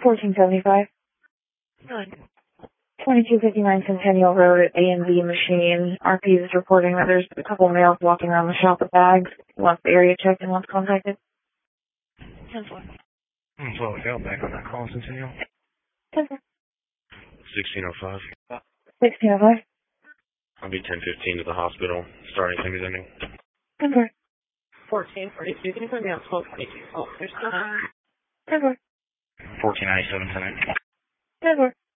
1475. Good. 2259 Centennial Road at A&B Machine. RP is reporting that there's a couple of males walking around the shop with bags. He wants the area checked and wants contacted. 10-4. Well, yeah, back on that call, Centennial. 10-4. 1605. 1605. I'll be 10:15 to the hospital. Starting things ending. 10-4. 1442. Can you put me on 1222? Oh, there's still 10-4. 1497 tonight. 10-4.